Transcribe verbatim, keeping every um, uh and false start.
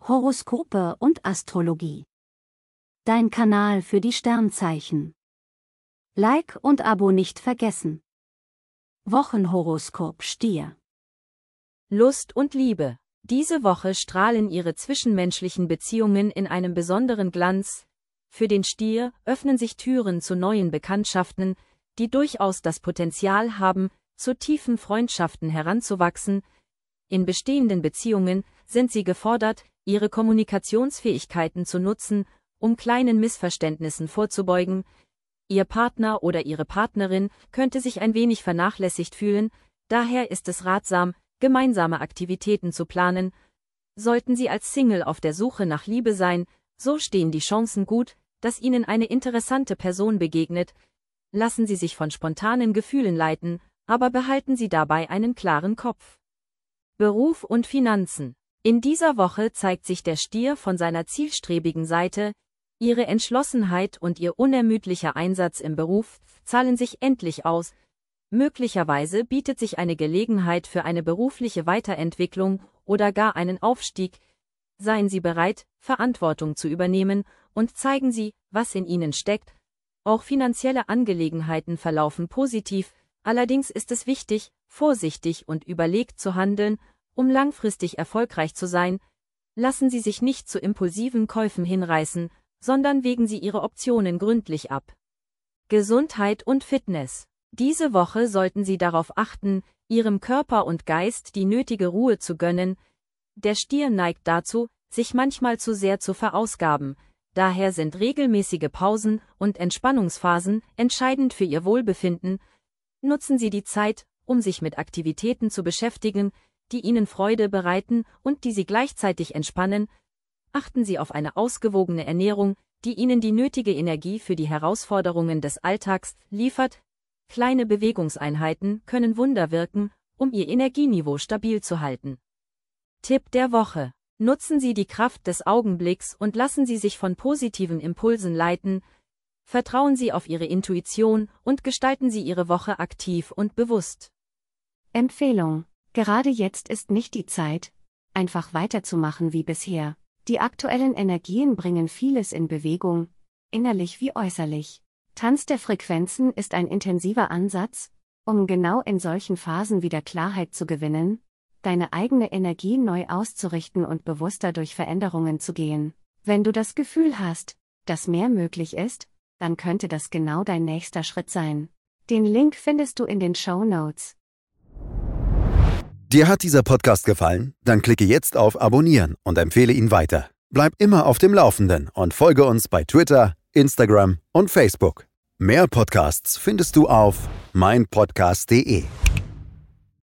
Horoskope und Astrologie. Dein Kanal für die Sternzeichen. Like und Abo nicht vergessen. Wochenhoroskop Stier. Lust und Liebe. Diese Woche strahlen Ihre zwischenmenschlichen Beziehungen in einem besonderen Glanz. Für den Stier öffnen sich Türen zu neuen Bekanntschaften, die durchaus das Potenzial haben, zu tiefen Freundschaften heranzuwachsen. In bestehenden Beziehungen sind Sie gefordert, Ihre Kommunikationsfähigkeiten zu nutzen, um kleinen Missverständnissen vorzubeugen. Ihr Partner oder Ihre Partnerin könnte sich ein wenig vernachlässigt fühlen, daher ist es ratsam, gemeinsame Aktivitäten zu planen. Sollten Sie als Single auf der Suche nach Liebe sein, so stehen die Chancen gut, dass Ihnen eine interessante Person begegnet. Lassen Sie sich von spontanen Gefühlen leiten, aber behalten Sie dabei einen klaren Kopf. Beruf und Finanzen. In dieser Woche zeigt sich der Stier von seiner zielstrebigen Seite. Ihre Entschlossenheit und Ihr unermüdlicher Einsatz im Beruf zahlen sich endlich aus. Möglicherweise bietet sich eine Gelegenheit für eine berufliche Weiterentwicklung oder gar einen Aufstieg. Seien Sie bereit, Verantwortung zu übernehmen und zeigen Sie, was in Ihnen steckt. Auch finanzielle Angelegenheiten verlaufen positiv, allerdings ist es wichtig, vorsichtig und überlegt zu handeln, um langfristig erfolgreich zu sein. Lassen Sie sich nicht zu impulsiven Käufen hinreißen, sondern wägen Sie Ihre Optionen gründlich ab. Gesundheit und Fitness. Diese Woche sollten Sie darauf achten, Ihrem Körper und Geist die nötige Ruhe zu gönnen. Der Stier neigt dazu, sich manchmal zu sehr zu verausgaben. Daher sind regelmäßige Pausen und Entspannungsphasen entscheidend für Ihr Wohlbefinden. Nutzen Sie die Zeit, um sich mit Aktivitäten zu beschäftigen, die Ihnen Freude bereiten und die Sie gleichzeitig entspannen. Achten Sie auf eine ausgewogene Ernährung, die Ihnen die nötige Energie für die Herausforderungen des Alltags liefert. Kleine Bewegungseinheiten können Wunder wirken, um Ihr Energieniveau stabil zu halten. Tipp der Woche. Nutzen Sie die Kraft des Augenblicks und lassen Sie sich von positiven Impulsen leiten. Vertrauen Sie auf Ihre Intuition und gestalten Sie Ihre Woche aktiv und bewusst. Empfehlung. Gerade jetzt ist nicht die Zeit, einfach weiterzumachen wie bisher. Die aktuellen Energien bringen vieles in Bewegung, innerlich wie äußerlich. Tanz der Frequenzen ist ein intensiver Ansatz, um genau in solchen Phasen wieder Klarheit zu gewinnen, deine eigene Energie neu auszurichten und bewusster durch Veränderungen zu gehen. Wenn du das Gefühl hast, dass mehr möglich ist, dann könnte das genau dein nächster Schritt sein. Den Link findest du in den Shownotes. Dir hat dieser Podcast gefallen? Dann klicke jetzt auf Abonnieren und empfehle ihn weiter. Bleib immer auf dem Laufenden und folge uns bei Twitter, Instagram und Facebook. Mehr Podcasts findest du auf mein podcast punkt de.